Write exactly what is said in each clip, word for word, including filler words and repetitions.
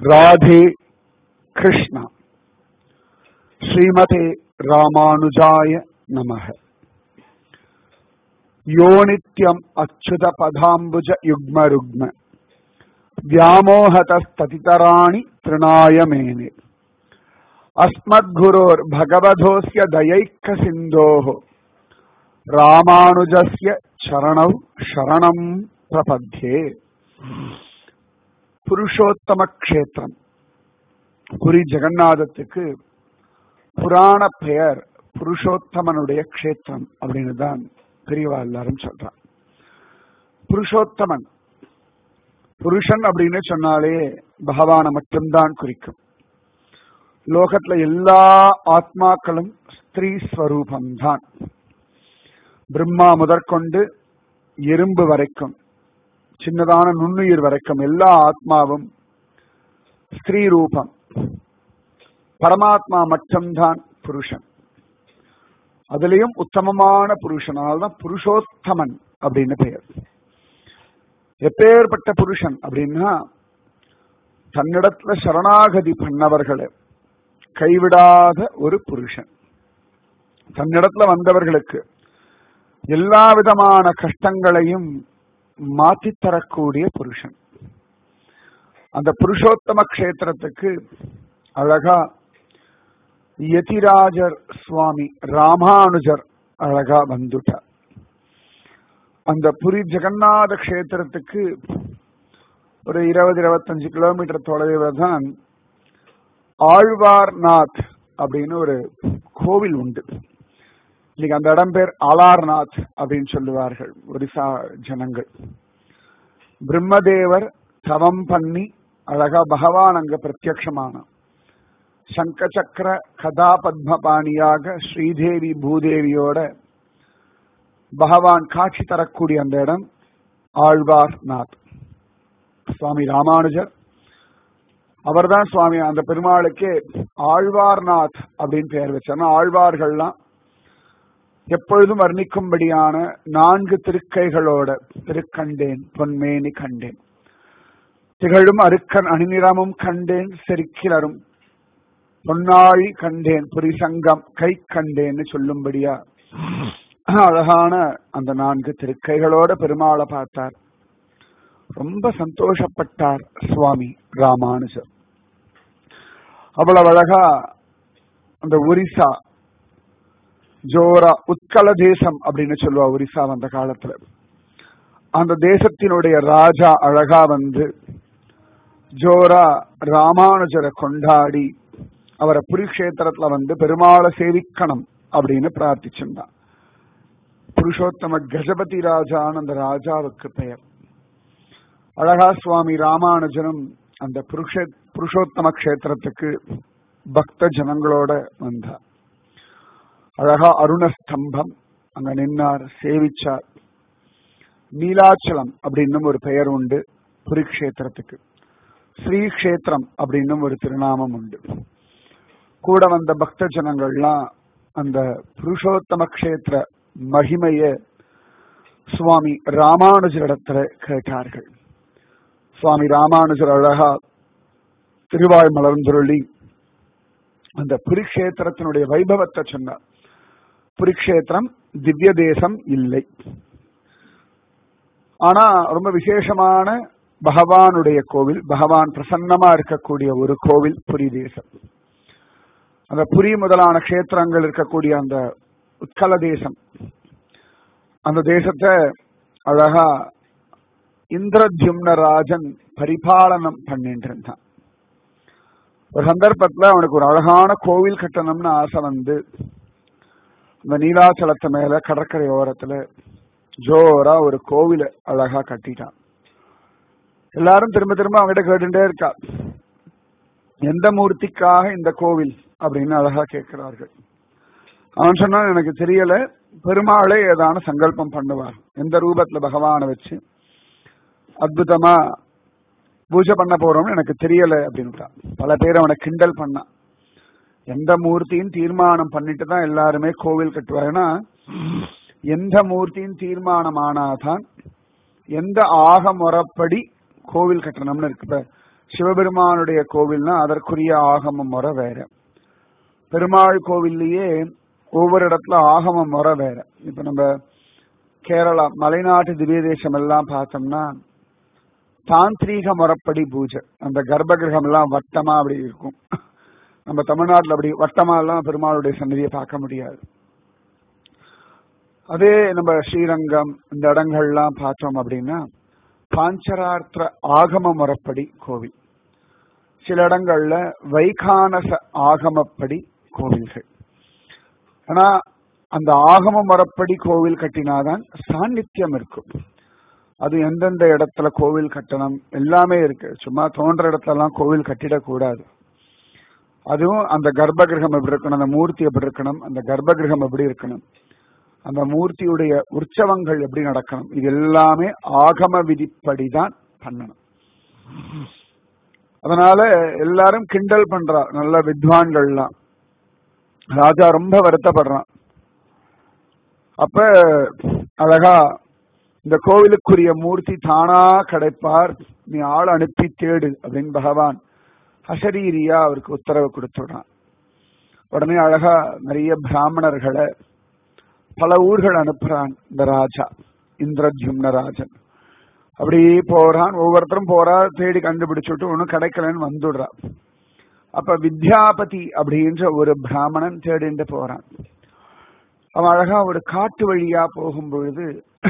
राधे कृष्ण। श्रीमते रामानुजाय नमः। यो नित्यम् अच्युत पदाम्बुज युग्म रुग्म व्यामोहतस्ततितराणि तृणाय मेने। अस्मद्गुरोर्भगवधोऽस्य दयैक सिन्धोः रामानुजस्य चरणौ शरणं प्रपद्ये। புருஷோத்தம க்ஷேத்திரம் புரி ஜெகநாதத்துக்கு புராண பெயர் புருஷோத்தமனுடைய க்ஷேத்திரம் அப்படின்னு தான் பெரியவா எல்லாரும் சொல்றான். புருஷோத்தமன் புருஷன் அப்படின்னு சொன்னாலே பகவான மட்டும்தான் குறிக்கும். லோகத்துல எல்லா ஆத்மாக்களும் ஸ்திரீ ஸ்வரூபம்தான். பிரம்மா முதற்கொண்டு எறும்பு வரைக்கும் சின்னதான நுண்ணுயிர் வரைக்கும் எல்லா ஆத்மாவும் ஸ்திரீ ரூபம். பரமாத்மா மட்டும்தான் புருஷன். அதுலயும் உத்தமமான புருஷனால்தான் புருஷோத்தமன் அப்படின்னு பெயர். எப்பேற்பட்ட புருஷன் அப்படின்னா தன்னிடத்துல சரணாகதி பண்ணவர்களை கைவிடாத ஒரு புருஷன். தன்னிடத்துல வந்தவர்களுக்கு எல்லா விதமான கஷ்டங்களையும் மாற்றி தரக்கூடிய புருஷன். அந்த புருஷோத்தம க்ஷேத்திரத்துக்கு அழகா யதிராஜர் சுவாமி ராமானுஜர் அழகா வந்துட்டார். அந்த புரி ஜெகநாத க்ஷேத்திரத்துக்கு ஒரு இருபது இருபத்தஞ்சு கிலோமீட்டர் தொலைவில் தான் ஆழ்வார்நாத் அப்படின்னு ஒரு கோவில் உண்டு. இன்னைக்கு அந்த இடம் பேர் அலார்நாத் அப்படின்னு சொல்லுவார்கள் ஒரிசா ஜனங்கள். பிரம்மதேவர் தவம் பண்ணி அழகா பகவான் அங்க பிரத்யக்ஷமான சங்க சக்கர கதா பத்மபாணியாக ஸ்ரீதேவி பூதேவியோட பகவான் காட்சி தரக்கூடிய அந்த இடம் ஆழ்வார்நாத். சுவாமி ராமானுஜர் அவர்தான் சுவாமி அந்த பெருமாளுக்கே ஆழ்வார்நாத் அப்படின்னு பெயர் வச்சார். ஆழ்வார்கள்லாம் எப்பொழுதும் வர்ணிக்கும்படியான நான்கு திருக்கைகளோட திருக்கண்டேன் பொன்மேனி கண்டேன், திகழும் அருக்கன் அணிநிறமும் கண்டேன், செருக்கிலரும் பொன்னாழி கண்டேன், புரிசங்கம் கை கண்டேன்னு சொல்லும்படியா அழகான அந்த நான்கு திருக்கைகளோட பெருமாளை பார்த்தார். ரொம்ப சந்தோஷப்பட்டார் சுவாமி ராமானுஜர். அவ்வளவு அழகா அந்த ஒரிசா ஜோரா உத்கல தேசம் அப்படின்னு சொல்லுவா ஒரிசா. அந்த காலத்துல அந்த தேசத்தினுடைய ராஜா அழகா வந்து ஜோரா ராமானுஜரை கொண்டாடி அவரை புரிக்ஷேத்திரத்துல வந்து பெருமாளை சேவிக்கணும் அப்படின்னு பிரார்த்திச்சிருந்தான். புருஷோத்தம கஜபதி ராஜான்னு அந்த ராஜாவுக்கு பெயர். அழகா சுவாமி ராமானுஜனும் அந்த புருஷ புருஷோத்தம க்ஷேத்திரத்துக்கு பக்த ஜனங்களோட வந்தார். அழகா அருணஸ்தம்பம் அங்க நின்னார், சேவிச்சார். நீலாச்சலம் அப்படின்னும் ஒரு பெயர் உண்டு புரிக்ஷேத்திரத்துக்கு. ஸ்ரீக்ஷேத்திரம் அப்படின்னும் ஒரு திருநாமம் உண்டு. கூட வந்த பக்த ஜனங்கள்லாம் அந்த புருஷோத்தம க்ஷேத்திர மகிமைய சுவாமி ராமானுஜரிடத்துல கேட்டார்கள். சுவாமி ராமானுஜர் அழகா திருவாய் மலர்ந்துருளி அந்த புரிக்ஷேத்திரத்தினுடைய வைபவத்தை சொன்னார். புரிக்ஷேத்திரம் திவ்ய தேசம் இல்லை, ஆனா ரொம்ப விசேஷமான பகவானுடைய கோவில், பகவான் பிரசன்னமா இருக்கக்கூடிய ஒரு கோவில் புரி தேசம். அந்த புரி முதலான க்ஷேத்திரங்கள் இருக்கக்கூடிய அந்த உத்கல தேசம், அந்த தேசத்தை அழகா இந்திரத்யும்ன ராஜன் பரிபாலனம் பண்ணிட்டு இருந்தான். ஒரு சந்தர்ப்பத்துல அவனுக்கு ஒரு அழகான கோவில் கட்டணும்னு ஆசை வந்து அந்த நீலாச்சலத்து மேல கடற்கரை ஓரத்துல ஜோரா ஒரு கோவில அழகா கட்டிட்டான். எல்லாரும் திரும்ப திரும்ப அவங்கிட்ட கேட்டுட்டே இருக்கா, எந்த மூர்த்திக்காக இந்த கோவில் அப்படின்னு அழகா கேட்கிறார்கள். அவன் சொன்னான், எனக்கு தெரியல, பெருமாளே ஏதான சங்கல்பம் பண்ணுவார், எந்த ரூபத்துல பகவானை வச்சு அற்புதமா பூஜை பண்ண போறோம்னு எனக்கு தெரியல அப்படின்ட்டான். பல பேர் அவனை கிண்டல் பண்ணான். எந்த மூர்த்தியும் தீர்மானம் பண்ணிட்டு தான் எல்லாருமே கோவில் கட்டுவார். ஏன்னா எந்த மூர்த்தியும் தீர்மானம் ஆனாதான் எந்த ஆக முறைப்படி கோவில் கட்டணும்னு இருக்கு. சிவபெருமானுடைய கோவில்னா அதற்குரிய ஆகம முறை வேற. பெருமாள் கோவில்லையே ஒவ்வொரு இடத்துல ஆகம முறை வேற. இப்ப நம்ம கேரளா மலைநாட்டு திவ்ய தேசம் எல்லாம் பார்த்தோம்னா தாந்திரீக முறைப்படி பூஜை. அந்த கர்ப்ப கிரகம் எல்லாம் வட்டமா அப்படி இருக்கும். நம்ம தமிழ்நாட்டில் அப்படி வட்டமா எல்லாம் பெருமாளுடைய சன்னதியை பார்க்க முடியாது. அதே நம்ம ஸ்ரீரங்கம் இந்த இடங்கள்லாம் பார்த்தோம் அப்படின்னா பாஞ்சராத்திர ஆகம முறைப்படி கோவில். சில இடங்கள்ல வைகானச ஆகமப்படி கோவில்கள். ஆனா அந்த ஆகம முறைப்படி கோவில் கட்டினாதான் சாநித்தியம் இருக்கும். அது எந்தெந்த இடத்துல கோவில் கட்டணும் எல்லாமே இருக்கு. சும்மா தோன்ற இடத்துல எல்லாம் கோவில் கட்டிடக்கூடாது. அதுவும் அந்த கர்ப்ப கிரகம் எப்படி இருக்கணும், அந்த மூர்த்தி எப்படி இருக்கணும், அந்த கர்ப்ப கிரகம் எப்படி இருக்கணும், அந்த மூர்த்தியுடைய உற்சவங்கள் எப்படி நடக்கணும், இது எல்லாமே ஆகம விதிப்படிதான் பண்ணணும். அதனால எல்லாரும் கிண்டல் பண்றா நல்ல வித்வான்கள்லாம். ராஜா ரொம்ப வருத்தப்படுறான். அப்ப அழகா இந்த கோவிலுக்குரிய மூர்த்தி தானா கிடைப்பார், நீ ஆள் அனுப்பி தேடு அப்படின்னு பகவான் அசரீரியா அவருக்கு உத்தரவு கொடுத்துடுறான். உடனே அழகா நிறைய பிராமணர்களை பல ஊர்கள் அனுப்புறான் இந்த ராஜா இந்திரத்யும்ன ராஜன். அப்படி போறான், ஒவ்வொருத்தரும் போறா, தேடி கண்டுபிடிச்சுட்டு ஒன்னும் கிடைக்கலன்னு வந்துடுறா. அப்ப வித்யாபதி அப்படின்ற ஒரு பிராமணன் தேடிட்டு போறான். அவன் அழகா ஒரு காட்டு வழியா போகும் பொழுது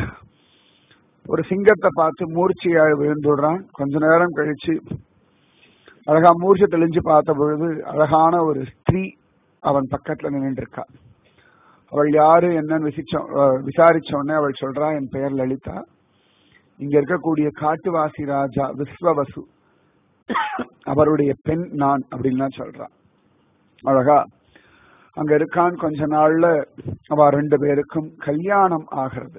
ஒரு சிங்கத்தை பார்த்து மூர்ச்சியா விழுந்துடுறான். கொஞ்ச நேரம் கழிச்சு அழகா மூர்ச்சை தெளிஞ்சு பார்த்த பொழுது அழகான ஒரு ஸ்திரீ அவன் பக்கத்துல நின்று இருக்கா. அவள் யாரு என்னன்னு விசிச்ச விசாரிச்ச உடனே அவள் சொல்றா, என் பெயர் லலிதா, இங்க இருக்கக்கூடிய காட்டுவாசி ராஜா விஸ்வவசு அவருடைய பெண் நான் அப்படின்னு சொல்றான். அழகா அங்க இருக்கான். கொஞ்ச நாள்ல அவ ரெண்டு பேருக்கும் கல்யாணம் ஆகிறது.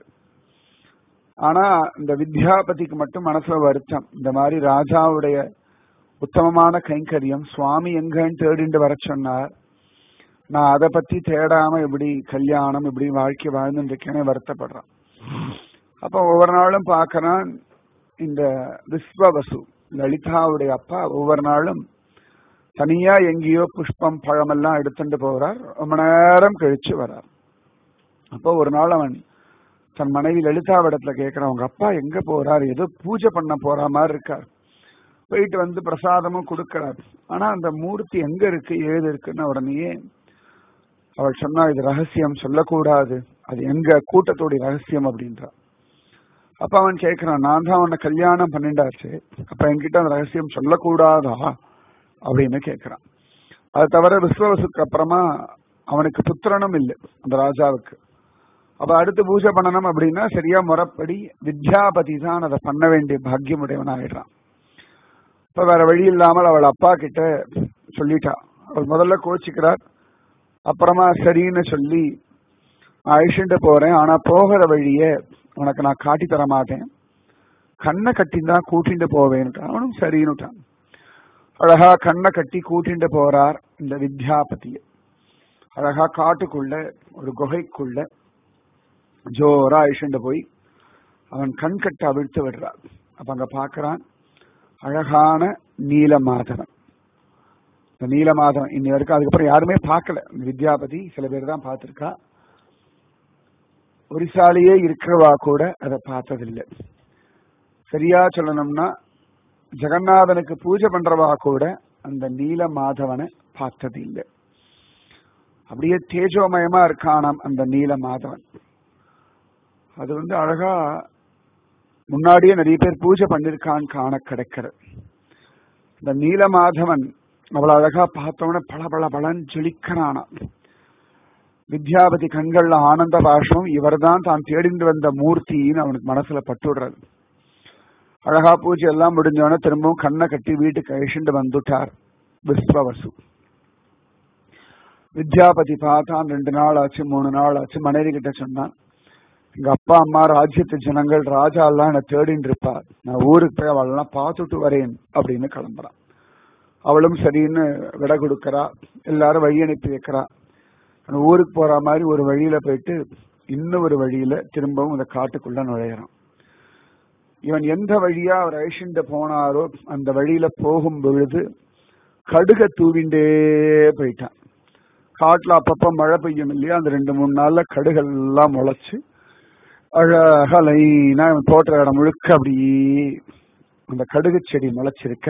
ஆனா இந்த வித்யாபதிக்கு மட்டும் மனசுல வருத்தம். இந்த மாதிரி ராஜாவுடைய உத்தமமான கைங்கரியம் சுவாமி எங்கன்னு தேடிண்டு வர சொன்னார், நான் அதை பத்தி தேடாம இப்படி கல்யாணம் இப்படி வாழ்க்கை வாழ்ந்துட்டு இருக்கேனே வருத்தப்படுறான். அப்ப ஒவ்வொரு நாளும் பாக்கிறான் இந்த விஸ்வவசு லலிதாவுடைய அப்பா ஒவ்வொரு நாளும் தனியா எங்கேயோ புஷ்பம் பழமெல்லாம் எடுத்துட்டு போறார். ரொம்ப நேரம் கழிச்சு வர்றார். அப்போ ஒரு நாள் அவன் தன் மனைவி லலிதாவிடத்துல கேட்கிறான், உங்க அப்பா எங்க போறார், ஏதோ பூஜை பண்ண போற மாதிரி இருக்கார், போயிட்டு வந்து பிரசாதமும் கொடுக்கிறார், ஆனா அந்த மூர்த்தி எங்க இருக்கு ஏது இருக்குன்னு உடனேயே அவள் சொன்னா, இது ரகசியம் சொல்லக்கூடாது, அது எங்க கூட்டத்தோடைய ரகசியம் அப்படின்றா. அப்ப அவன் கேட்கிறான், நான் தான் அவனை கல்யாணம் பண்ணிண்டாச்சு, அப்ப என்கிட்ட அந்த ரகசியம் சொல்லக்கூடாதா அப்படின்னு கேட்கிறான். அது தவிர விஸ்வவசுக்கு அப்புறமா அவனுக்கு புத்திரனும் இல்லை அந்த ராஜாவுக்கு. அப்ப அடுத்து பூஜை பண்ணணும் அப்படின்னா சரியா முறைப்படி வித்யாபதி தான் அதை பண்ண வேண்டிய பாக்கியம் உடையவன் ஆயிடுறான். இப்ப வேற வழி இல்லாமல் அவள் அப்பா கிட்ட சொல்லிட்டா. அவள் முதல்ல கோச்சிக்கிறார், அப்புறமா சரின்னு சொல்லி அழிச்சுட்டு போறேன், ஆனா போகிற வழிய உனக்கு நான் காட்டி தர மாட்டேன், கண்ணை கட்டிதான் கூட்டிட்டு போவேன். அவனும் சரின்னுட்டான். அழகா கண்ணை கட்டி கூட்டிட்டு போறார் இந்த வித்யாபதிய. அழகா காட்டுக்குள்ள ஒரு குகைக்குள்ள ஜோரா அழிச்சுட்டு போய் அவன் கண் கட்ட அவிழ்த்து விடுறார். அப்ப அங்க பாக்குறான் அழகான நீலமாதவன். இந்த நீலமாதவன் இன்னி வரைக்கும் அதுக்கப்புறம் யாருமே பார்க்கல. வித்யாபதி சில பேர் தான் பார்த்திருக்கா. ஒரிசாலேயே இருக்கிறவா கூட அதை பார்த்ததில்லை. சரியா சொல்லணும்னா ஜெகநாதனுக்கு பூஜை பண்றவா கூட அந்த நீல மாதவனை பார்த்தது இல்லை. அப்படியே தேஜோமயமா இருக்கானாம் அந்த நீல மாதவன். அது வந்து அழகா முன்னாடியே நிறைய பேர் பூஜை பண்ணிருக்கான்னு காண கிடைக்கிறது. இந்த நீல மாதவன் அவ்வளவு அழகா பார்த்தோம்னா பல பல பலன் ஜொலிக்கிறானா. வித்யாபதி கண்கள்ல ஆனந்த பாஷம், இவர் தான் தான் தேடிந்து வந்த மூர்த்தின்னு அவனுக்கு மனசுல பட்டுடுறது. அழகா பூஜை எல்லாம் முடிஞ்சோடனே திரும்பவும் கண்ணை கட்டி வீட்டுக்கு அழிச்சுட்டு வந்துட்டார் விஸ்வவசு. வித்யாபதி பார்த்தான். ரெண்டு நாள் ஆச்சு, மூணு நாள் ஆச்சு. மனைவி கிட்ட சொன்னான், எங்க அப்பா அம்மா ராஜ்யத்து ஜனங்கள் ராஜா எல்லாம் என்ன தேடின்னு இருப்பார், நான் ஊருக்கு போய் அவள் எல்லாம் பார்த்துட்டு வரேன் அப்படின்னு கிளம்புறான். அவளும் சரின்னு விட கொடுக்கறா. எல்லாரும் வழி அனுப்பி வைக்கிறா. ஊருக்கு போற மாதிரி ஒரு வழியில போயிட்டு இன்னும் ஒரு வழியில திரும்பவும் இந்த காட்டுக்குள்ள நுழையிறான். இவன் எந்த வழியா அவர் அழிச்சுட்டு போனாரோ அந்த வழியில போகும் பொழுது கடுக தூவிண்டே போயிட்டான். காட்டுல அப்பப்ப மழை பெய்யும் இல்லையா, அந்த ரெண்டு மூணு நாள்ல கடுகெல்லாம் முளைச்சு அழகா லைனா தோற்ற இடம் முழுக்க அப்படியே அந்த கடுகு செடி முளைச்சிருக்க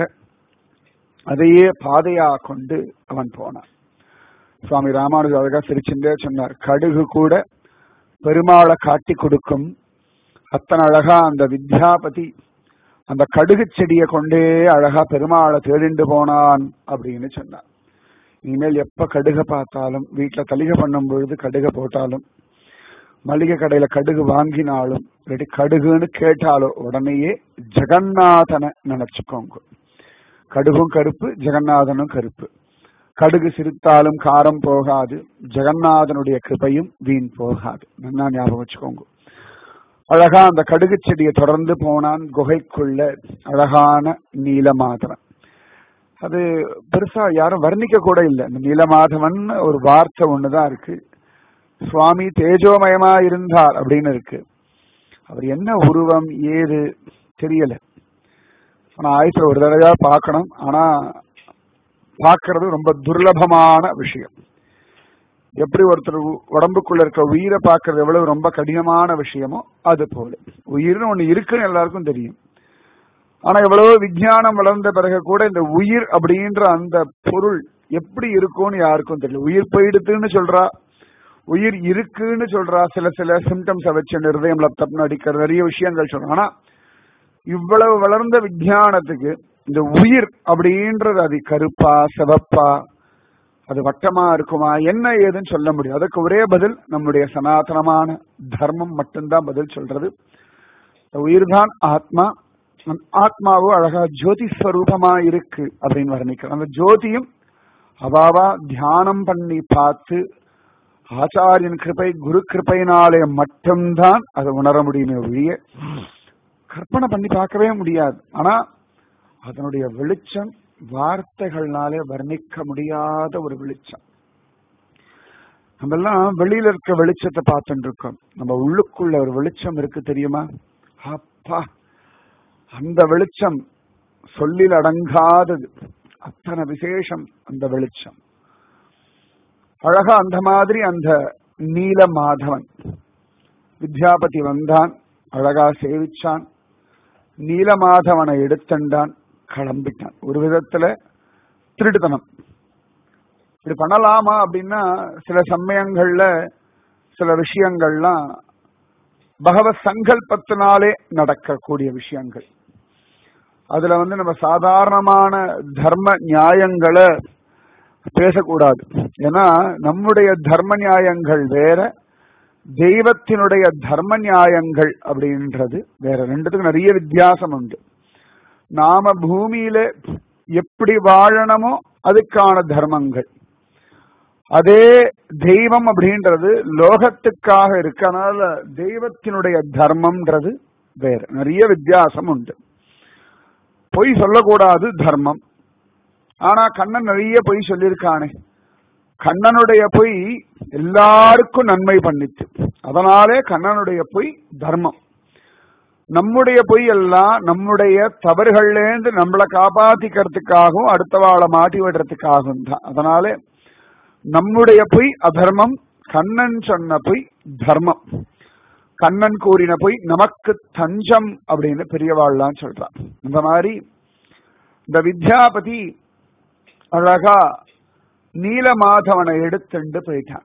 அதையே பாதையா கொண்டு அவன் போனான். சுவாமி ராமானுஜர் அழகா சிரிச்சுட்டே சொன்னார், கடுகு கூட பெருமாளை காட்டி கொடுக்கும். அத்தனை அழகா அந்த வித்யாபதி அந்த கடுகு செடியை கொண்டே அழகா பெருமாளை தேடிண்டு போனான் அப்படின்னு சொன்னார். இனிமேல் எப்ப கடுக பார்த்தாலும், வீட்டுல தலிகை பண்ணும் பொழுது கடுக போட்டாலும், மளிகை கடையில கடுகு வாங்கினாலும், இல்லாட்டி கடுகுன்னு கேட்டாலும் உடனேயே ஜெகநாதனை நினைச்சுக்கோங்க. கடுகும் கருப்பு, ஜெகநாதனும் கருப்பு. கடுகு சிரித்தாலும் காரம் போகாது, ஜெகநாதனுடைய கிருபையும் வீண் போகாது. நல்லா ஞாபகம் வச்சுக்கோங்க. அழகா அந்த கடுகு செடியை தொடர்ந்து போனான் குகைக்குள்ள. அழகான நீலமாதவன், அது பெருசா யாரும் வர்ணிக்க கூட இல்லை. இந்த நீலமாதவன் ஒரு வார்த்தை ஒண்ணுதான் இருக்கு. சுவாமி தேஜோமயமா இருந்தார் அப்படின்னு இருக்கு. அவர் என்ன உருவம் ஏது தெரியல. ஆனா ஆயுசுல ஒரு தடவையா பார்க்கணும். ஆனா பார்க்கறது ரொம்ப துர்லபமான விஷயம். எப்படி ஒருத்தர் உடம்புக்குள்ள இருக்க உயிரை பார்க்கறது எவ்வளவு ரொம்ப கடினமான விஷயமோ அது போல உயிர்னு ஒண்ணு இருக்குன்னு எல்லாருக்கும் தெரியும். ஆனா எவ்வளவோ விஞ்ஞானம் வளர்ந்த பிறகு கூட இந்த உயிர் அப்படின்ற அந்த பொருள் எப்படி இருக்கும்னு யாருக்கும் தெரியல. உயிர் போயிடுதுன்னு சொல்றா, உயிர் இருக்குன்னு சொல்றா, சில சில சிம்டம்ஸை வச்சு இருதயம் லப்தப்னு அடிக்கிற நிறைய விஷயங்கள் சொல்றோம். ஆனா இவ்வளவு வளர்ந்த விஞ்ஞானத்துக்கு இந்த உயிர் அப்படின்றது அது கருப்பா சிவப்பா அது வட்டமா இருக்குமா என்ன ஏதுன்னு சொல்ல முடியும். அதுக்கு ஒரே பதில் நம்முடைய சனாதனமான தர்மம் மட்டும்தான் பதில் சொல்றது. உயிர் தான் ஆத்மா. ஆத்மாவோ அழகா ஜோதி ஸ்வரூபமா இருக்கு அப்படின்னு வர்ணிக்கிறோம். அந்த ஜோதியும் அவாவா தியானம் பண்ணி பார்த்து ஆச்சாரியன் கிருபை குரு கிருபையினாலே மட்டும்தான் அதை உணர முடியுமே ஒழிய கற்பனை பண்ணி பார்க்கவே முடியாது. ஆனா அதனுடைய வெளிச்சம் வார்த்தைகள்னாலே வர்ணிக்க முடியாத ஒரு வெளிச்சம். நம்ம எல்லாம் வெளியில இருக்க வெளிச்சத்தை பார்த்துட்டு இருக்கோம். நம்ம உள்ளுக்குள்ள ஒரு வெளிச்சம் இருக்கு தெரியுமா? அப்பா, அந்த வெளிச்சம் சொல்லில் அடங்காதது. அத்தனை விசேஷம் அந்த வெளிச்சம். அழகா அந்த மாதிரி அந்த நீல மாதவன் வித்யாபதி வந்தான், அழகா சேவிச்சான், நீலமாதவனை எடுத்துண்டான், கிளம்பிட்டான். ஒரு விதத்துல திருடுத்தனம். இப்படி பண்ணலாமா அப்படின்னா சில சமயங்கள்ல சில விஷயங்கள்லாம் பகவத் சங்கல்பத்தினாலே நடக்கக்கூடிய விஷயங்கள். அதுல வந்து நம்ம சாதாரணமான தர்ம நியாயங்களை பேசக்கூடாது. ஏன்னா நம்முடைய தர்ம நியாயங்கள் வேற, தெய்வத்தினுடைய தர்ம நியாயங்கள் அப்படின்றது வேற. ரெண்டுத்துக்கும் நிறைய வித்தியாசம் உண்டு. நாம பூமியில எப்படி வாழணுமோ அதுக்கான தர்மங்கள், அதே தெய்வம் அப்படின்றது லோகத்துக்காக இருக்கு. அதனால தெய்வத்தினுடைய தர்மம்ன்றது வேற. நிறைய வித்தியாசம் உண்டு. பொய் சொல்லக்கூடாது தர்மம். ஆனா கண்ணன் நிறைய பொய் சொல்லியிருக்கானே. கண்ணனுடைய பொய் எல்லாருக்கும் நன்மை பண்ணிச்சு. அதனாலே கண்ணனுடைய பொய் தர்மம். நம்முடைய பொய் எல்லாம் நம்முடைய தவறுகள்லேருந்து நம்மளை காப்பாத்திக்கிறதுக்காகவும் அடுத்தவாளை மாட்டி விடுறதுக்காகவும் தான். அதனாலே நம்முடைய பொய் அதர்மம், கண்ணன் சொன்ன பொய் தர்மம். கண்ணன் கூறின பொய் நமக்கு தஞ்சம் அப்படின்னு பெரியவாள்லாம் சொல்றான். இந்த மாதிரி இந்த வித்யாபதி அழகா நீலமாதவனை எடுத்துண்டு போயிட்டான்.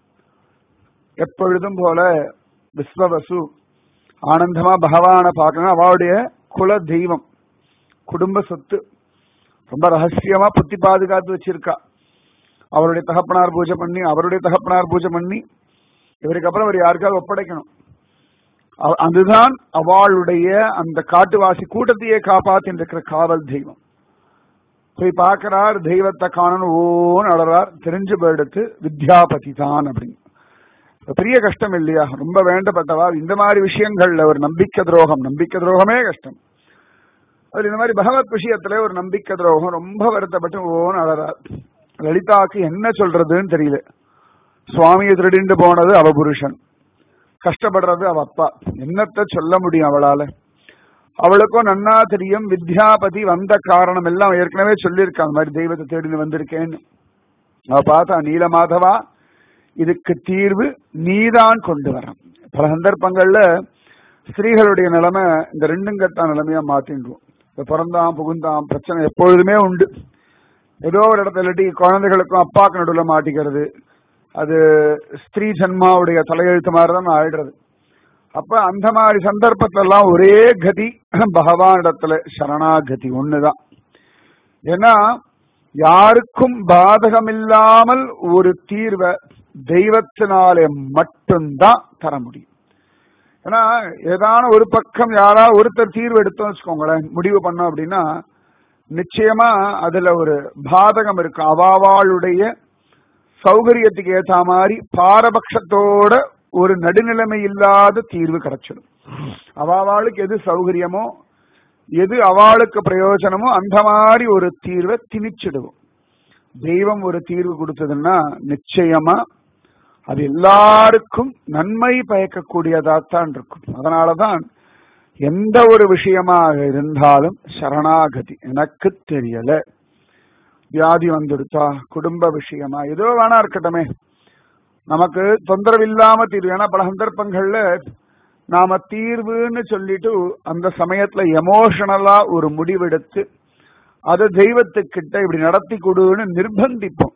எப்பொழுதும் போல விஸ்வவசு ஆனந்தமா பகவானை பார்க்கணும். அவளுடைய குல தெய்வம், குடும்ப சொத்து, ரொம்ப ரகசியமா புத்தி பாதுகாத்து வச்சிருக்கா. அவருடைய தகப்பனார் பூஜை பண்ணி, அவருடைய தகப்பனார் பூஜை பண்ணி, இவருக்கு அப்புறம் அவர் யாருக்காவது ஒப்படைக்கணும். அதுதான் அவளுடைய அந்த காட்டுவாசி கூட்டத்தையே காப்பாத்தின்னு இருக்கிற காவல் தெய்வம். போய் பார்க்கிறார், தெய்வத்தை காணணும், ஓன்னு அழறார். தெரிஞ்சு போயிடுத்து வித்யாபதி தான் அப்படின்னு. பெரிய கஷ்டம் இல்லையா? ரொம்ப வேண்டப்பட்டவா. இந்த மாதிரி விஷயங்கள்ல ஒரு நம்பிக்கை துரோகம், நம்பிக்கை துரோகமே கஷ்டம். அது இந்த மாதிரி பகவத் விஷயத்துல ஒரு நம்பிக்கை துரோகம். ரொம்ப வருத்தப்பட்டு ஓன்னு அழறார். லலிதாக்கு என்ன சொல்றதுன்னு தெரியல. சுவாமியை திருடிண்டு போனது அவ புருஷன், கஷ்டப்படுறது அவ அப்பா. என்னத்த சொல்ல முடியும் அவளால? அவளுக்கும் நன்னா தெரியும் வித்யாபதி வந்த காரணம் எல்லாம் ஏற்கனவே சொல்லியிருக்கான். அந்த மாதிரி தெய்வத்தை தேடி வந்திருக்கேன்னு. அவ பார்த்தா, நீலமாதவா இதுக்கு தீர்வு நீதான் கொண்டு வர. பல சந்தர்ப்பங்கள்ல ஸ்திரீகளுடைய நிலைமை இந்த ரெண்டும் கட்டா நிலைமையா மாத்திடுவோம். இந்த பிறந்தாம் புகுந்தாம் பிரச்சனை எப்பொழுதுமே உண்டு. ஏதோ ஒரு இடத்துல இல்லாட்டி குழந்தைகளுக்கும் அப்பாக்கு நடுவில் மாட்டிக்கிறது, அது ஸ்திரீ ஜன்மாவுடைய தலையெழுத்து மாதிரிதான் ஆயிடுறது. அப்ப அந்த மாதிரி சந்தர்ப்பத்துல எல்லாம் ஒரே கதி பகவான் இடத்துல சரணாகதி ஒண்ணுதான். ஏன்னா யாருக்கும் பாதகம் இல்லாமல் ஒரு தீர்வை தெய்வத்தினாலே மட்டும்தான் தர முடியும். ஏன்னா ஏதான ஒரு பக்கம் யாராவது ஒருத்தர் தீர்வு எடுத்தோம் வச்சுக்கோங்களேன், முடிவு பண்ணோம் அப்படின்னா நிச்சயமா அதுல ஒரு பாதகம் இருக்கு. அவாவாளுடைய சௌகரியத்துக்கு ஏற்ற மாதிரி பாரபட்சத்தோட ஒரு நடுநிலைமை இல்லாத தீர்வு கிடைச்சிடும். அவாவாளுக்கு எது சௌகரியமோ எது அவளுக்கு பிரயோஜனமோ அந்த மாதிரி ஒரு தீர்வை திணிச்சிடுவோம். தெய்வம் ஒரு தீர்வு கொடுத்ததுன்னா நிச்சயமா அது எல்லாருக்கும் நன்மை பயக்கக்கூடியதாத்தான் இருக்கும். அதனாலதான் எந்த ஒரு விஷயமாக இருந்தாலும் சரணாகதி. எனக்கு தெரியல, வியாதி வந்துடுத்தா, குடும்ப விஷயமா, ஏதோ வேணா இருக்கட்டுமே, நமக்கு தொந்தரவு இல்லாம தீர்வு. ஏன்னா பல சந்தர்ப்பங்கள்ல நாம தீர்வுன்னு சொல்லிட்டு அந்த சமயத்துல எமோஷனலா ஒரு முடிவெடுத்து அதை தெய்வத்துக்கிட்ட இப்படி நடத்தி கொடுன்னு நிர்பந்திப்போம்.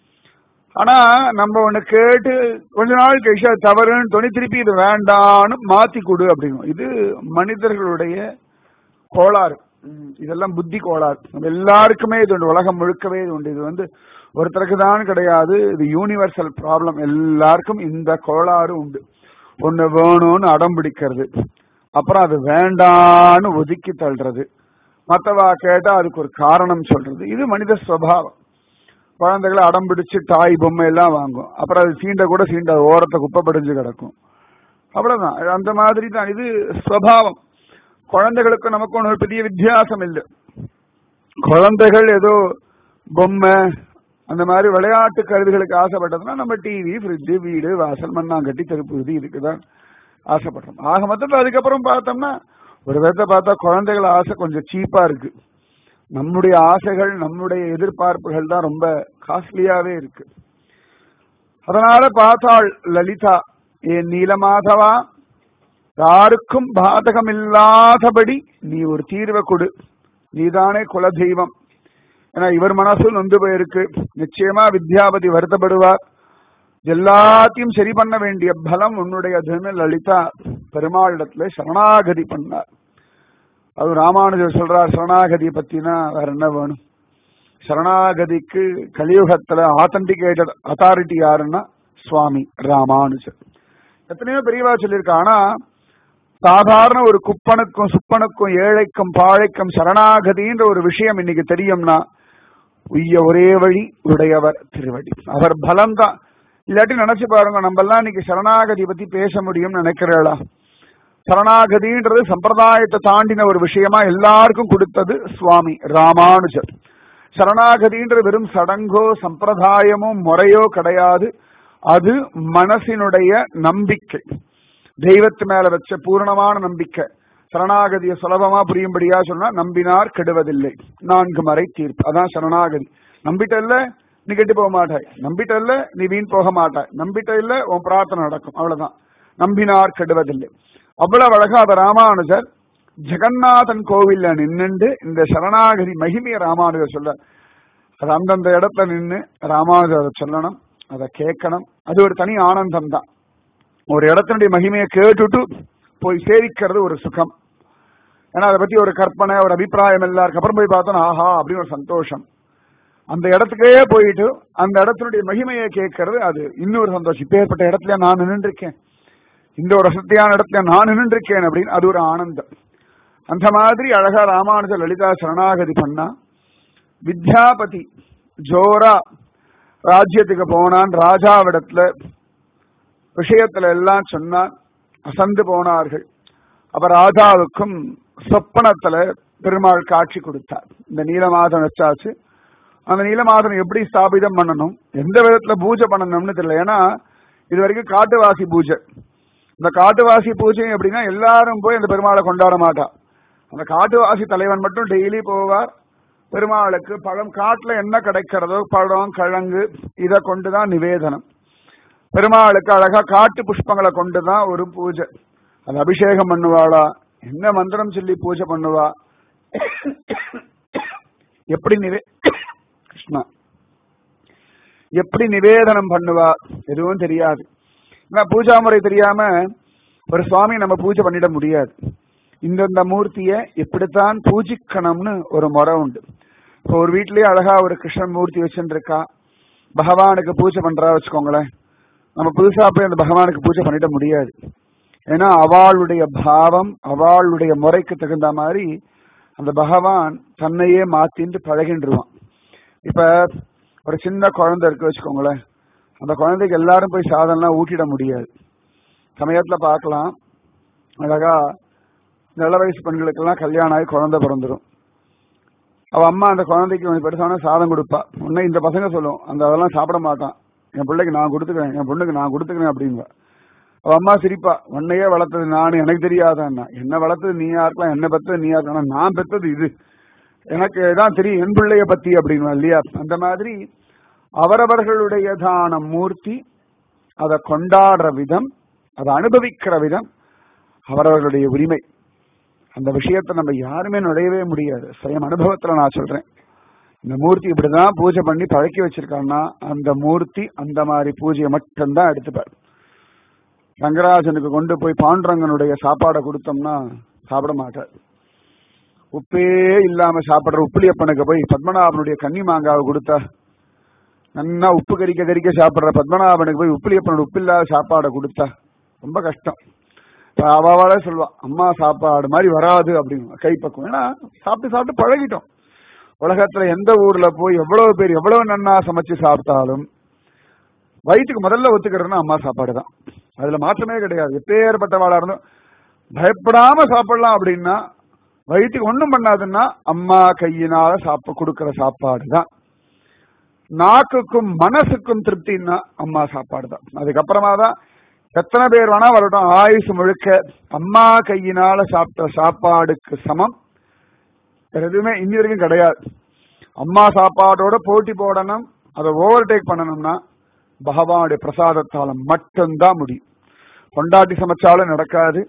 ஆனா நம்ம ஒண்ணு கேட்டு கொஞ்ச நாள் கழிச்சு அது தவறுன்னு துணி திருப்பி இது வேண்டான்னு மாத்தி கொடு அப்படிங்கும். இது மனிதர்களுடைய கோளாறு. இதெல்லாம் புத்தி கோளாறு. எல்லாருக்குமே இது உண்டு, உலகம் முழுக்கவே இது உண்டு. இது வந்து ஒருத்தருக்கு தான் கிடையாது, இது யூனிவர்சல் ப்ராப்ளம். எல்லாருக்கும் இந்த கோளாறு உண்டு. ஒண்ணு வேணும்னு அடம் பிடிக்கிறது, அப்புறம் அது வேண்டான்னு ஒதுக்கி தள்ளுறது, மற்றவா கேட்டா அதுக்கு ஒரு காரணம் சொல்றது. இது மனித சுவாவம். குழந்தைகளை அடம் பிடிச்சு டாய் பொம்மை எல்லாம் வாங்கும், அப்புறம் அது சீண்ட கூட சீண்ட ஓரத்தை குப்பை படிஞ்சு கிடக்கும். அவ்வளவுதான். அந்த மாதிரி தான் இது சுவாவம். குழந்தைகளுக்கு நமக்கு ஒன்று பெரிய வித்தியாசம் இல்லை. குழந்தைகள் ஏதோ பொம்மை அந்த மாதிரி விளையாட்டு கருவிகளுக்கு ஆசைப்பட்டதுன்னா நம்ம டிவி, ஃப்ரிட்ஜு, வீடு, வாசல், மண்ணாங்கட்டி, தெருப்புதி இதுக்குதான் ஆசைப்படுறோம். ஆக மொத்தத்தில் அதுக்கப்புறம் பார்த்தோம்னா ஒரு விதத்தை பார்த்தா குழந்தைகள் ஆசை கொஞ்சம் சீப்பா இருக்கு. நம்முடைய ஆசைகள் நம்முடைய எதிர்பார்ப்புகள் தான் ரொம்ப காஸ்ட்லியாவே இருக்கு. அதனால பார்த்தாள் லலிதா, ஏ நீலமாதவா யாருக்கும் பாதகம் இல்லாதபடி நீ ஒரு தீர்வை கொடு, நீதானே குல தெய்வம். ஏன்னா இவர் மனசு நொந்து போயிருக்கு. நிச்சயமா வித்யாபதி வருத்தப்படுவார். எல்லாத்தையும் சரி பண்ண வேண்டிய பலம் உன்னுடையதுன்னு லலிதா பெருமாளிடத்துல சரணாகதி பண்ணார். அது ராமானுஜர் சொல்றார், சரணாகதியை பத்தினா வேற என்ன வேணும்? சரணாகதிக்கு கலியுகத்துல ஆத்தன்டிகேட்டட் அத்தாரிட்டி யாருன்னா சுவாமி ராமானுஜர். எத்தனையோ பெரியவா சொல்லியிருக்கா. ஆனா சாதாரண ஒரு குப்பனுக்கும் சுப்பனுக்கும் ஏழைக்கும் பாழைக்கும் சரணாகதின்ற ஒரு விஷயம் இன்னைக்கு தெரியும்னா உய்ய ஒரே வழி உடையவர் திருவடி. அவர் பலம்தான். இல்லாட்டி நினைச்சு பாருங்க, நம்ம எல்லாம் இன்னைக்கு சரணாகதி பத்தி பேச முடியும்னு நினைக்கிறீங்களா? சரணாகதின்றது சம்பிரதாயத்தை தாண்டின ஒரு விஷயமா எல்லாருக்கும் கொடுத்தது சுவாமி ராமானுஜர். சரணாகதின்றது வெறும் சடங்கோ சம்பிரதாயமோ முறையோ கிடையாது. அது மனசினுடைய நம்பிக்கை, தெய்வத்து மேல வச்ச பூர்ணமான நம்பிக்கை. சரணாகதியை சுலபமா புரியும்படியா சொன்னா, நம்பினார் கெடுவதில்லை, நான்கு மறை தீர்ப்பு. அதான் சரணாகதி. நம்பிட்ட இல்ல நீ கெட்டு போக மாட்டாய், நம்பிட்ட இல்ல நீ வீண் போக மாட்டாய், நம்பிட்ட இல்ல உன் பிரார்த்தனை நடக்கும். அவ்வளவுதான். நம்பினார் கெடுவதில்லை. அவ்வளவு அழகா அத ராமானுஜர் ஜெகநாதன் கோவில்ல நின்னுண்டு இந்த சரணாகதி மகிமைய ராமானுஜர் சொல்ல. அது அந்தந்த இடத்துல நின்று ராமானுஜர் சொல்லணும், அதை கேட்கணும். அது ஒரு தனி ஆனந்தம் தான். ஒரு இடத்தினுடைய மகிமையை கேட்டுட்டு போய் சேவிக்கிறது ஒரு சுகம். ஏன்னா அதை பத்தி ஒரு கற்பனை, ஒரு அபிப்பிராயம் எல்லாருக்கு அப்புறம் போய் பார்த்தோம், ஆஹா அப்படின்னு ஒரு சந்தோஷம். அந்த இடத்துக்கே போயிட்டு அந்த இடத்தினுடைய மகிமையை கேட்கறது அது இன்னொரு சந்தோஷம். இப்பேற்பட்ட இடத்துல நான் நின்றுருக்கேன், இந்த ஒரு சத்தியான இடத்துல நான் நின்றுருக்கேன் அப்படின்னு அது ஒரு ஆனந்தம். அந்த மாதிரி அழகா ராமானுஜர் லலிதா சரணாகதி பண்ணா. வித்யாபதி ஜோரா ராஜ்யத்துக்கு போனான். ராஜாவிடத்துல விஷயத்துல எல்லாம் சொன்னான். அசந்து போனார்கள். அப்ப ராஜாவுக்கும் சொப்பனத்துல பெருமாள் காட்சி கொடுத்தார். இந்த நீலமாதம் வச்சாச்சு, அந்த நீலமாதம் எப்படி ஸ்தாபிதம் பண்ணணும், எந்த விதத்துல பூஜை பண்ணணும்னு தெரியல. ஏன்னா இது வரைக்கும் காட்டுவாசி பூஜை. இந்த காட்டுவாசி பூஜை எப்படின்னா எல்லாரும் போய் அந்த பெருமாளை கொண்டாட மாட்டா. அந்த காட்டுவாசி தலைவன் மட்டும் டெய்லி போவார் பெருமாளுக்கு பழம், காட்டுல என்ன கிடைக்கிறதோ பழம் கிழங்கு இதை கொண்டுதான் நிவேதனம். பெருமாளுக்கு அழகா காட்டு புஷ்பங்களை கொண்டுதான் ஒரு பூஜை. அது அபிஷேகம் பண்ணுவாளா, என்ன மந்திரம் சொல்லி பூஜை பண்ணுவா, எப்படி நிவே கிருஷ்ணா எப்படி நிவேதனம் பண்ணுவா எதுவும் தெரியாது. ஏன்னா பூஜா முறை தெரியாம ஒரு சுவாமி நம்ம பூஜை பண்ணிட முடியாது. இந்தந்த மூர்த்திய எப்படித்தான் பூஜிக்கணும்னு ஒரு முறை உண்டு. இப்போ ஒரு வீட்லயே அழகா ஒரு கிருஷ்ணன் மூர்த்தி வச்சுட்டு இருக்கா, பகவானுக்கு பூஜை பண்றா வச்சுக்கோங்களேன். நம்ம புதுசா போய் அந்த பகவானுக்கு பூஜை பண்ணிட முடியாது. ஏன்னா அவளுடைய பாவம் அவளுடைய முறைக்கு தகுந்த மாதிரி அந்த பகவான் தன்னையே மாத்தின்னு பழகின்றுவான். இப்ப ஒரு சின்ன குழந்தை இருக்கு வச்சுக்கோங்களேன், அந்த குழந்தைக்கு எல்லாரும் போய் சாதம்லாம் ஊட்டிட முடியாது. சமயத்துல பார்க்கலாம், அழகா நல்ல வயசு பெண்களுக்கெல்லாம் கல்யாணம் ஆகி குழந்தை பிறந்துடும். அவ அம்மா அந்த குழந்தைக்கு கொஞ்சம் பெருசான சாதம் கொடுப்பா. உடனே இந்த பசங்க சொல்லும், அந்த அதெல்லாம் சாப்பிட மாட்டான், என் பிள்ளைக்கு நான் கொடுத்துக்கிறேன், என் பொண்ணுக்கு நான் கொடுத்துக்கிறேன் அப்படின்பா. அவ அம்மா சிரிப்பா, உன்னையே வளர்த்தது நான், எனக்கு தெரியாதான்னா. என்ன வளர்த்தது நீயா இருக்கலாம், என்ன பெத்தது நீயா இருக்கலாம், நான் பெத்தது இது, எனக்கு தான் தெரியும் என் பிள்ளைய பத்தி அப்படின்வா இல்லையா. அந்த மாதிரி அவரவர்களுடையதான மூர்த்தி, அதை கொண்டாடுற விதம், அதை அனுபவிக்கிற விதம் அவரவர்களுடைய உரிமை. அந்த விஷயத்தை நம்ம யாருமே நுழையவே முடியாது. சுயம் அனுபவத்துல நான் சொல்றேன், இந்த மூர்த்தி இப்படிதான் பூஜை பண்ணி பழக்கி வச்சிருக்காங்கன்னா அந்த மூர்த்தி அந்த மாதிரி பூஜையை மட்டும்தான் எடுத்துப்பார். ரங்கராஜனுக்கு கொண்டு போய் பாண்டுரங்கனுடைய சாப்பாடை கொடுத்தோம்னா சாப்பிட மாட்டார். உப்பே இல்லாம சாப்பிடுற உப்புலியப்பனுக்கு போய் பத்மநாபனுடைய கன்னி மாங்காவை கொடுத்தா, நல்லா உப்பு கறிக்க கறிக்க சாப்பிடுற பத்மநாபனுக்கு போய் உப்புலியப்பனோட உப்பு இல்லாத சாப்பாடை கொடுத்தா ரொம்ப கஷ்டம். அவளே சொல்லுவா, அம்மா சாப்பாடு மாதிரி வராது அப்படின்னு கைப்பக்கம். ஏன்னா சாப்பிட்டு சாப்பிட்டு பழகிட்டோம். உலகத்துல எந்த ஊர்ல போய் எவ்வளவு பேர் எவ்வளவு நன்னா சமைச்சு சாப்பிட்டாலும் வயிற்றுக்கு முதல்ல ஒத்துக்கிறதுனா அம்மா சாப்பாடு தான். அதுல மாற்றமே கிடையாது. எப்பேற்பட்டவாளா இருந்தும் பயப்படாம சாப்பிடலாம் அப்படின்னா, வயிற்றுக்கு ஒண்ணும் பண்ணாதுன்னா அம்மா கையினால சாப்ப கொடுக்கிற சாப்பாடு தான். நாக்குக்கும் மனசுக்கும் திருப்தின்னா அம்மா சாப்பாடு தான். அதுக்கப்புறமா தான் எத்தனை பேர் வேணா வரட்டும், ஆயுசு முழுக்க அம்மா கையினால சாப்பிட்ட சாப்பாடுக்கு சமம் எதுவுமே இன்னி வரைக்கும் கிடையாது. அம்மா சாப்பாடோட போட்டி போடணும், அதை ஓவர்டேக் பண்ணணும்னா பகவானுடைய பிரசாதத்தால மட்டும்தான் முடியும். பொண்டாட்டி சமைச்சாலும் நடக்காது,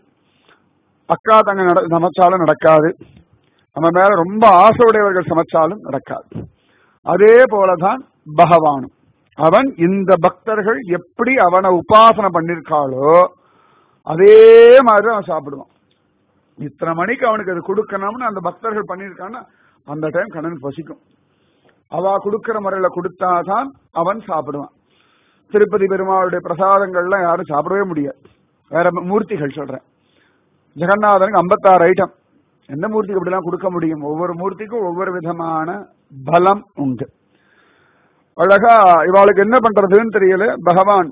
அக்கா தங்க சமைச்சாலும் நடக்காது, நம்ம மேல ரொம்ப ஆசை உடையவர்கள் சமைச்சாலும் நடக்காது. அதே போலதான் பகவானும். அவன் இந்த பக்தர்கள் எப்படி அவனை உபாசனை பண்ணிருக்காளோ அதே மாதிரி அவன் சாப்பிடுவான். இத்தனை மணிக்கு அவனுக்கு அது கொடுக்கணும்னு அந்த பக்தர்கள் பண்ணிருக்கான்னா அந்த டைம் கண்ணன் பசிக்கும். அவ கொடுக்கிற முறையில கொடுத்தாதான் அவன் சாப்பிடுவான். திருப்பதி பெருமாளுடைய பிரசாதங்கள்லாம் யாரும் சாப்பிடவே முடியாது. வேற மூர்த்திகள் சொல்றேன், ஜெகநாதனுக்கு ஐம்பத்தாறு ஐட்டம், எந்த மூர்த்திக்கு அப்படிலாம் கொடுக்க முடியும்? ஒவ்வொரு மூர்த்திக்கும் ஒவ்வொரு விதமான பலம் உண்டு. அழகா இவாளுக்கு என்ன பண்றதுன்னு தெரியல. பகவான்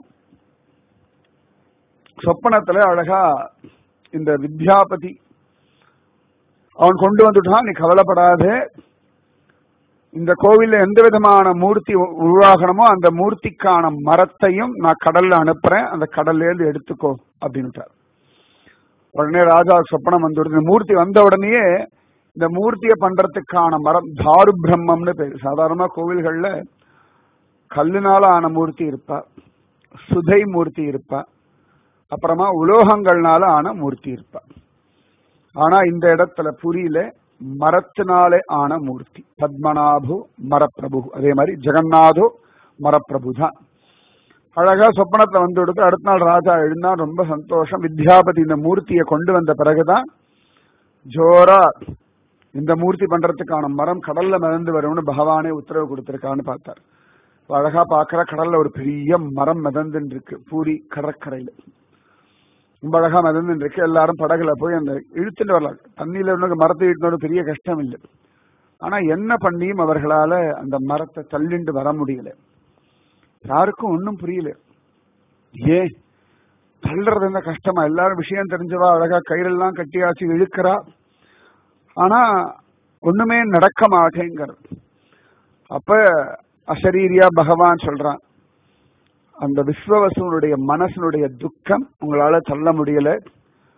சொப்பனத்துல அழகா இந்த வித்யாபதி அவன் கொண்டு வந்துட்டான், நீ கவலைப்படாதே, இந்த கோவில்ல எந்த விதமான மூர்த்தி உருவாகணுமோ அந்த மூர்த்திக்கான மரத்தையும் நான் கடல்ல அனுப்புறேன், அந்த கடல்ல இருந்து எடுத்துக்கோ அப்படின்னுட்டார். உடனே ராஜா சொப்பனம் வந்து மூர்த்தி வந்த உடனேயே இந்த மூர்த்தியை பண்றதுக்கான மரம் தாரு பிரம்மம்னு பேரு. சாதாரணமா கோவில்கள்ல கல்லுனால ஆன மூர்த்தி இருப்பா, சுதை மூர்த்தி இருப்பா, அப்புறமா உலோகங்கள்னால ஆன மூர்த்தி இருப்பா. ஆனா இந்த இடத்துல புரியல, மரத்தினாலே ஆன மூர்த்தி. பத்மநாபு மரப்பிரபு, அதே மாதிரி ஜெகநாதோ மரப்பிரபு தான். அழகா சொப்பனத்தை வந்து கொடுத்து அடுத்த நாள் ராஜா எழுந்தா, ரொம்ப சந்தோஷம். வித்யாபதி இந்த மூர்த்தியை கொண்டு வந்த பிறகுதான் ஜோரா இந்த மூர்த்தி பண்றதுக்கான மரம் கடல்ல மிதந்து வரும்னு பகவானே உத்தரவு கொடுத்திருக்கான்னு பார்த்தார். அழகா பாக்குற கடல்ல ஒரு பெரிய மரம் மிதந்துன்னு இருக்கு, பூரி கடற்கரையில ரொம்ப அழகா மிதந்துன்னு இருக்கு. எல்லாரும் படகுல போய் அந்த இழுத்துட்டு வரலாம். தண்ணியில இன்னொரு மரத்தை இழுத்துனோட பெரிய கஷ்டம் இல்லை. ஆனா என்ன பண்ணியும் அவர்களால அந்த மரத்தை தள்ளிண்டு வர முடியல. யாருக்கும் ஒன்னும் புரியல, ஏன் தள்ளுறது என்ன கஷ்டமா? எல்லாரும் விஷயம் தெரிஞ்சவா அழகா கயிறெல்லாம் கட்டியாச்சு இழுக்கிறா, ஆனா ஒண்ணுமே நடக்க மாட்டேங்கிறது. அப்ப அசரீரியா பகவான் சொல்றான், அந்த விஸ்வவசுனுடைய மனசனுடைய துக்கம் உங்களால தள்ள முடியல,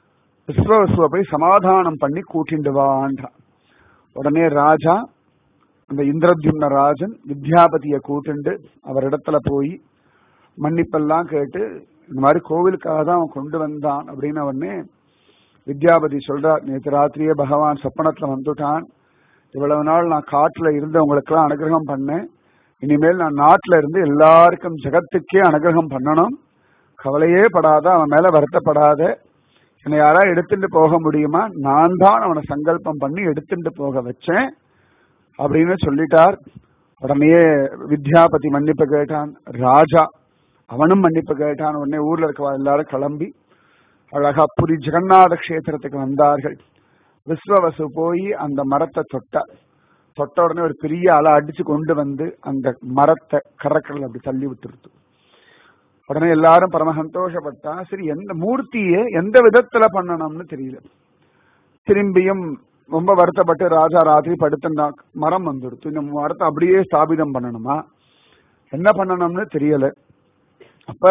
விஸ்வவசுவை போய் சமாதானம் பண்ணி கூட்டிண்டு வான்றான். உடனே ராஜா அந்த இந்திரத்யும்ன ராஜன் வித்யாபதியை கூட்டுண்டு அவரிடத்துல போய் மன்னிப்பெல்லாம் கேட்டு இந்த மாதிரி கோவிலுக்காக தான் அவன் கொண்டு வந்தான் அப்படின்னு உடனே வித்யாபதி சொல்றார், நேற்று ராத்திரியே பகவான் சொப்பனத்துல வந்துட்டான், இவ்வளவு நாள் நான் காட்டுல இருந்து அவங்களுக்கெல்லாம் அனுகிரகம் பண்ணேன், இனிமேல் நான் நாட்டுல இருந்து எல்லாருக்கும் ஜெகத்துக்கே அனுகிரகம் பண்ணணும், கவலையே படாத, அவன் மேல வருத்தப்படாத, என்னை யாரா எடுத்துட்டு போக முடியுமா, நான் தான் அவனை சங்கல்பம் பண்ணி எடுத்துட்டு போக வச்சேன் அப்படின்னு சொல்லிட்டார். உடனே வித்யாபதி மன்னிப்பு கேட்டான், ராஜா அவனும் மன்னிப்பு கேட்டான். உடனே ஊர்ல இருக்க எல்லாரும் கிளம்பி அழகா புரி ஜெகநாத கஷேத்திரத்துக்கு வந்தார்கள். விஸ்வவசு போய் அந்த மரத்தை தொட்டார். தொட்ட உடனே ஒரு பெரிய அலை அடிச்சு கொண்டு வந்து அந்த மரத்தை கடற்கடல அப்படி தள்ளி விட்டுருது. உடனே எல்லாரும் பரம சந்தோஷப்பட்டா. சரி, எந்த மூர்த்தியை எந்த விதத்துல பண்ணணும்னு தெரியல. திரும்பியும் ரொம்ப வருத்தப்பட்டு ராஜா ராத்திரி படுத்துனா மரம் வந்துடுத்து. இந்த மரத்தை அப்படியே ஸ்தாபிதம் பண்ணணுமா, என்ன பண்ணணும்னு தெரியல. அப்ப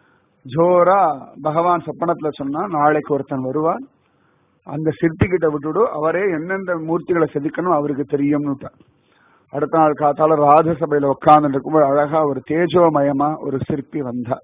ஜோரா பகவான் சொப்பனத்துல சொன்னா, நாளைக்கு ஒருத்தன் வருவான், அந்த சிற்பி கிட்ட விட்டுடு, அவரே எந்தெந்த மூர்த்திகளை செதுக்கணும் அவருக்கு தெரியும்னு. அடுத்த நாள் காத்தால ராஜசபையில உட்கார்ந்து இருக்கும்போது அழகா ஒரு தேஜோமயமா ஒரு சிற்பி வந்தார்.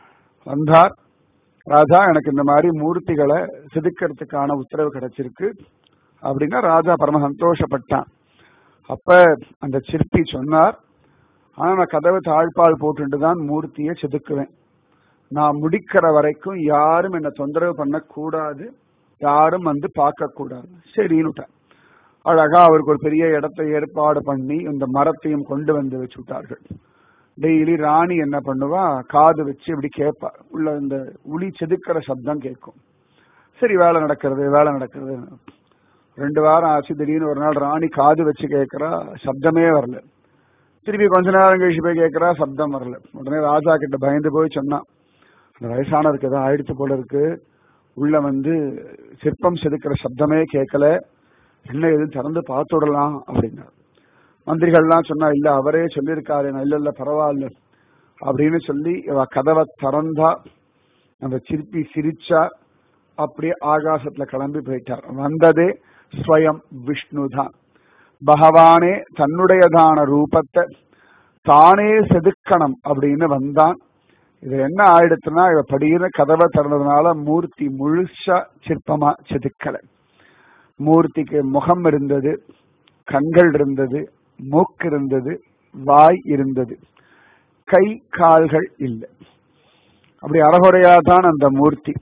வந்தார் ராஜா, எனக்கு இந்த மாதிரி மூர்த்திகளை செதுக்கிறதுக்கான உத்தரவு கிடைச்சிருக்கு அப்படின்னா ராஜா பரம சந்தோஷப்பட்டான். அப்ப அந்த சிற்பி சொன்னார், ஆனா நான் கதவு தாழ்பால் போட்டுட்டு தான் மூர்த்தியை செதுக்குவேன், நான் முடிக்கிற வரைக்கும் யாரும் என்னை தொந்தரவு பண்ணக்கூடாது, யாரும் வந்து பார்க்க கூடாது. சரின்னுட்டார். அழகா அவருக்கு ஒரு பெரிய இடத்தை ஏற்பாடு பண்ணி இந்த மரத்தையும் கொண்டு வந்து வச்சு விட்டார்கள். டெய்லி ராணி என்ன பண்ணுவா, காது வச்சு இப்படி கேட்பா, உள்ள இந்த உளி செதுக்கிற சப்தம் கேட்கும். சரி, வேலை நடக்கிறது வேலை நடக்கிறது. ரெண்டு வாரம் ஆச்சு. திடீர்னு ஒரு நாள் ராணி காது வச்சு கேட்கறா, சப்தமே வரல. திருப்பி கொஞ்ச நேரம் கழிச்சு போய் கேட்கறா, சப்தம் வரல. உடனே ராஜா கிட்ட பயந்து போய் சொன்னான், அந்த வயசானவருக்கு ஏதோ ஆயிடுத்து போல இருக்கு, உள்ள வந்து சிற்பம் செதுக்கிற சப்தமே கேட்கல, என்ன எதுவும் திறந்து பார்த்து விடலாம் அப்படின்னா. மந்திரிகள்லாம் சொன்னா, இல்ல அவரே சொல்லியிருக்காரு, இல்ல இல்ல பரவாயில்ல அப்படின்னு சொல்லி இவ கதவை திறந்தா. அந்த சிற்பி சிரிச்சா, அப்படியே ஆகாசத்துல கிளம்பி போயிட்டார். வந்ததே ஸ்வயம் விஷ்ணு தான். பகவானே தன்னுடையதான ரூபத்தை தானே செதுக்கணும் அப்படின்னு வந்தான். இது என்ன ஆயிடுச்சுன்னா, இவ படியின கதவை திறந்ததுனால மூர்த்தி முழுசா சிற்பமா செதுக்கல. மூர்த்திக்கு முகம் இருந்தது, கண்கள் இருந்தது, மூக்கு இருந்தது, வாய் இருந்தது, கை கால்கள் இல்லை. அப்படி அறகுறையா தான் அந்த மூர்த்தி.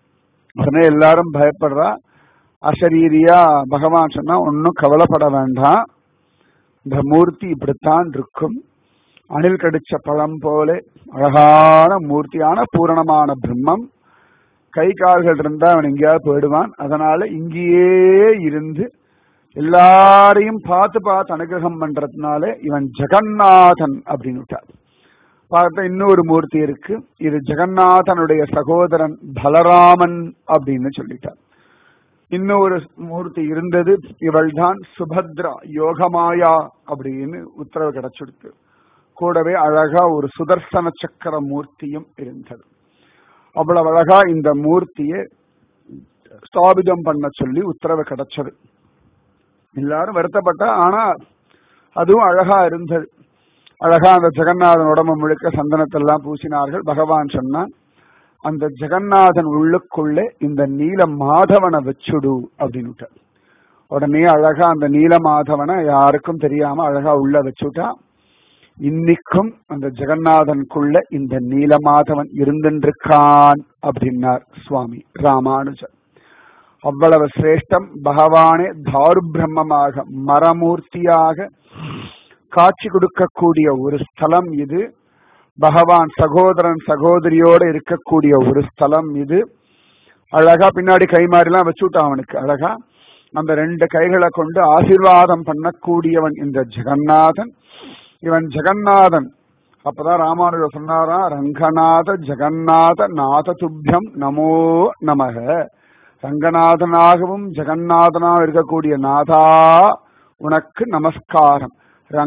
உடனே எல்லாரும் பயப்படுறா. அசரீரியா பகவான் சொன்னா, ஒன்னும் கவலைப்பட வேண்டாம், இந்த மூர்த்தி இப்படித்தான் இருக்கும், அணில் கடிச்ச பழம் போல அழகான மூர்த்தியான பூரணமான பிரம்மம். கை கால்கள் இருந்தா அவன் எங்கேயாவது போயிடுவான், அதனால இங்கேயே இருந்து எல்லாரையும் பார்த்து பார்த்து அனுகிரகம் பண்றதுனால இவன் ஜெகநாதன் அப்படின்னு விட்டார். பார்த்தா இன்னொரு மூர்த்தி இருக்கு, இது ஜெகநாதனுடைய சகோதரன் பலராமன் அப்படின்னு சொல்லிட்டார். இன்னொரு மூர்த்தி இருந்தது, இவள் தான் சுபத்ரா யோகமாயா அப்படின்னு உத்தரவு கிடைச்சிருக்கு. கூடவே அழகா ஒரு சுதர்சன சக்கர மூர்த்தியும் இருந்தது. அவ்வளவு அழகா இந்த மூர்த்தியை ஸ்தாபிதம் பண்ண சொல்லி உத்தரவு கிடைச்சது. எல்லாரும் வருத்தப்பட்டா, ஆனா அதுவும் அழகா இருந்தது. அழகா அந்த ஜெகநாதன் உடம்பு முழுக்க சந்தனத்தெல்லாம் பூசினார்கள். பகவான் சொன்னான், அந்த ஜெகநாதன் உள்ளுக்குள்ளே இந்த நீல மாதவனை வச்சுடு அப்படின்னு. உடனே அழகா அந்த நீல மாதவனை யாருக்கும் தெரியாம அழகா உள்ள வச்சுட்டா. இன்னைக்கும் அந்த ஜெகநாதனுக்குள்ள இந்த நீலமாதவன் இருந்திருக்கான் அப்படின்னார் சுவாமி ராமானுஜர். அவ்வளவு சிரேஷ்டம். பகவானே தாரு பிரம்மமாக மரமூர்த்தியாக காட்சி கொடுக்கக்கூடிய ஒரு ஸ்தலம் இது. பகவான் சகோதரன் சகோதரியோடு இருக்கக்கூடிய ஒரு ஸ்தலம் இது. அழகா பின்னாடி கை மாறிலாம் வச்சுட்டான் அவனுக்கு. அழகா அந்த ரெண்டு கைகளை கொண்டு ஆசீர்வாதம் பண்ணக்கூடியவன் இந்த ஜெகநாதன். இவன் ஜெகநாதன். அப்பதான் ராமானுஜர் சொன்னாரா, ரங்கநாத ஜெகநாத நாத துப்யம் நமோ நமக. ரங்கநாதனாகவும் ஜெகநாதனாக இருக்கக்கூடிய நாதா உனக்கு நமஸ்காரம்.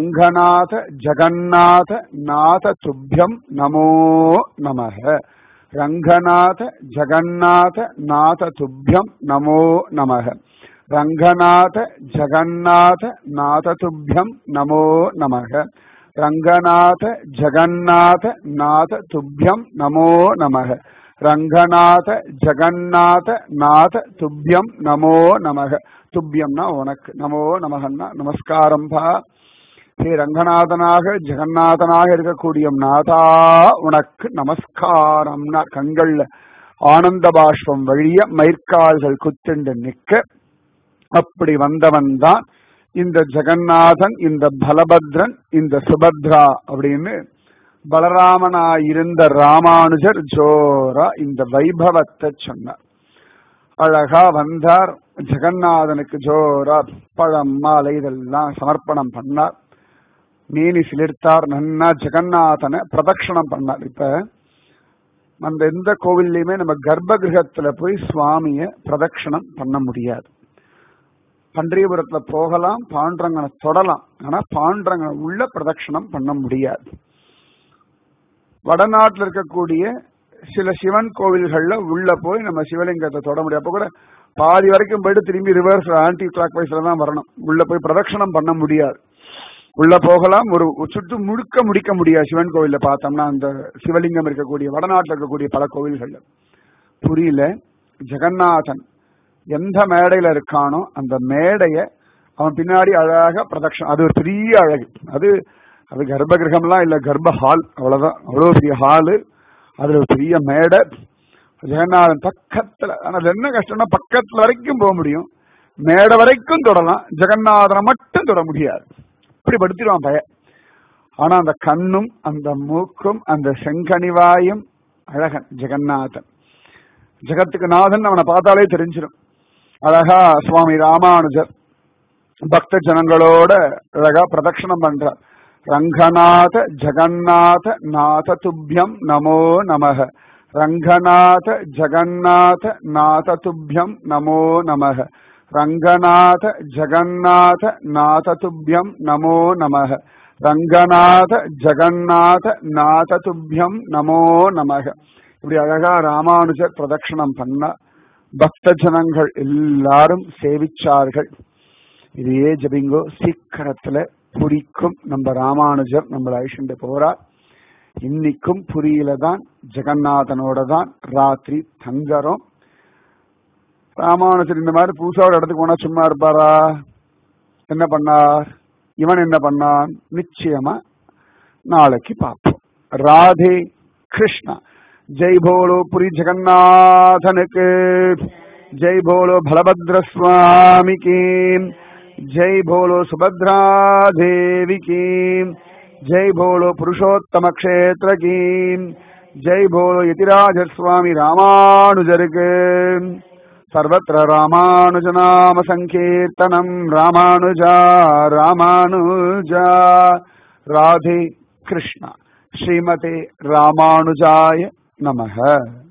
ரங்கநாத ஜெகநாத நாத துப்யம் நமோ நமக. ரங்கநாத ஜகநாத நாத துப்யம் நமோ நமக. ரங்கநாத ஜகநாத நாத துப்யம் நமோ நமக. ரங்கநாத ஜகநாத நாத துப்யம் நமோ நமக. ரங்கநாத ஜகநாத நாத துப்யம் நமோ நமக. துப்யம்னா உனக்கு, நமோ நமகன்னா நமஸ்காரம் பா. ஹே ரங்கநாதனாக ஜெகநாதனாக இருக்கக்கூடிய நாதா உனக்கு நமஸ்காரம்னா கண்கள்ல ஆனந்த பாஷ்பம் வழிய மயிர்கால்கள் குத்திண்டு நிக்க, அப்படி வந்தவன் தான் இந்த ஜெகநாதன், இந்த பலபத்ரன், இந்த சுபத்ரா அப்படின்னு பலராமனாயிருந்த ராமானுஜர் ஜோரா இந்த வைபவத்தை சொன்னார். அழகா வந்தார் ஜெகநாதனுக்கு ஜோரா பழம் மாலை இதெல்லாம் சமர்ப்பணம் பண்ணார். மேனி சிலிர்த்தார், நன்னா ஜெகநாதனை பிரதட்சணம் பண்ணார். இப்ப அந்த எந்த கோவில்லையுமே நம்ம கர்ப்ப கிரகத்துல போய் சுவாமிய பிரதட்சணம் பண்ண முடியாது. பன்றியபுரத்துல போகலாம், பாண்டரங்கனை தொடலாம், ஆனா பாண்டரங்கனை உள்ள பிரதட்சணம் பண்ண முடியாது. வடநாட்டில் இருக்கக்கூடிய சில சிவன் கோவில்கள்ல உள்ள போய் நம்ம சிவலிங்கத்தை தொட முடியும். அப்ப கூட பாதி வரைக்கும் போயிட்டு திரும்பி ரிவர்ஸ் ஆன்டி கிளாக் வைஸ்ல தான் வரணும். உள்ள போய் பிரதட்சணம் பண்ண முடியாது. உள்ள போகலாம், ஒரு சுற்று முழுக்க முடிக்க முடியாது. சிவன் கோவில்ல பார்த்தோம்னா அந்த சிவலிங்கம் இருக்கக்கூடிய வடநாட்டில் இருக்கக்கூடிய பல கோவில்கள்ல புரியல. ஜெகநாதன் எந்த மேடையில இருக்கானோ அந்த மேடைய அவன் பின்னாடி அழகாக பிரதட்சணம், அது ஒரு பெரிய அழகு. அது அது கர்ப்ப கிரகம்லாம் இல்ல, கர்ப்ப ஹால், அவ்வளவுதான். அவ்வளவு பெரிய ஹாலு, அதுல ஒரு பெரிய மேடை. ஜெகநாதன் பக்கத்துல, ஆனா அது என்ன கஷ்டம்னா பக்கத்துல வரைக்கும் போக முடியும், மேடை வரைக்கும் தொடலாம், ஜெகநாதனை மட்டும் தொட முடியாது. இப்படி படுத்திடுவான் பய. ஆனா அந்த கண்ணும் அந்த மூக்கும் அந்த செங்கனிவாயும் அழகன் ஜெகநாதன். ஜெகத்துக்கு நாதன் அவனை பார்த்தாலே தெரிஞ்சிடும். அழகா சுவாமி ராமானுஜர் பக்த ஜனங்களோட அழகா பிரதட்சணம் பண்றார். ரங்கநாத ஜகநாத நாத துப்யம் நமோ நமக. ரங்கநாத ஜகநாத நாத துப்யம் நமோ நமக. ரங்கநாத ஜகநாத நாத துப்யம் நமோ நமக. ரங்கநாத ஜகநாத நாத துப்யம் நமோ நமக. இப்படி அழகா ராமானுஜர் பிரதட்சணம் பண்ண பக்த ஜனங்கள் எல்லாரும் சேவிச்சார்கள். இதையே ஜபிங்கோ, சீக்கிரத்துல புரிக்கும் நம்ம ராமானுஜர் நம்மளை அழிச்சுட்டு போறார். இன்னைக்கும் புரியில தான் ஜெகநாதனோட தான் ராத்திரி தங்கறோம். ராமானுஜர் இந்த மாதிரி புதுசா ஒரு இடத்துக்கு போனா சும்மா இருப்பாரா? என்ன பண்ணார், இவன் என்ன பண்ணான், நிச்சயமா நாளைக்கு பார்ப்போம். ராதே கிருஷ்ணா. ஜெய் போலோ புரி ஜெகநாதனுக்கு, ஜெய் போலோ பலபத்ர சுவாமிக்கு, ஜெய் போலோ சுபத்ரா தேவி की, जय बोलो पुरुषोत्तम क्षेत्र की, जय बोलो यतिराज स्वामी रामानुजर के। सर्वत्र रामानुज नाम संकीर्तनम, रामानुजा रामानुजा। राधे कृष्णा। श्रीमते रामानुजाय नमः।